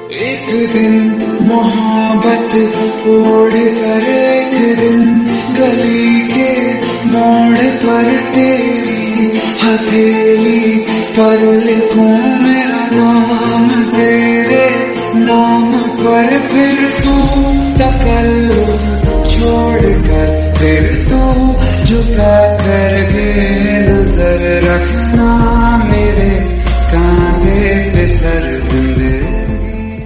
एक दिन मोहब्बत ओढ़ कर एक दिन गली के मोड़ पर तेरी हथेली पर लिखूं मेरा नाम तेरे नाम पर। फिर तू तकल्लुफ़ छोड़ कर फिर तू झुका कर गे